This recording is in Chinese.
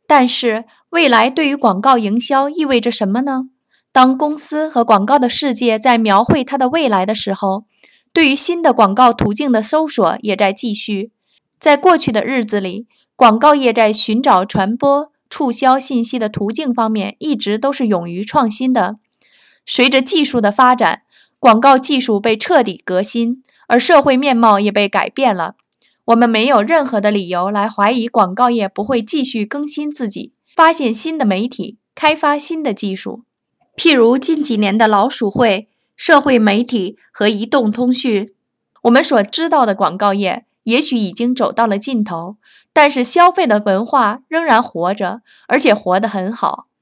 但是，未来对于广告营销意味着什么呢？当公司和广告的世界在描绘它的未来的时候，对于新的广告途径的搜索也在继续。在过去的日子里，广告业在寻找传播、促销信息的途径方面一直都是勇于创新的。随着技术的发展，广告技术被彻底革新，而社会面貌也被改变了。我们没有任何的理由来怀疑广告业不会继续更新自己，发现新的媒体，开发新的技术。譬如近几年的老鼠会、社会媒体和移动通讯，我们所知道的广告业也许已经走到了尽头，但是消费的文化仍然活着，而且活得很好。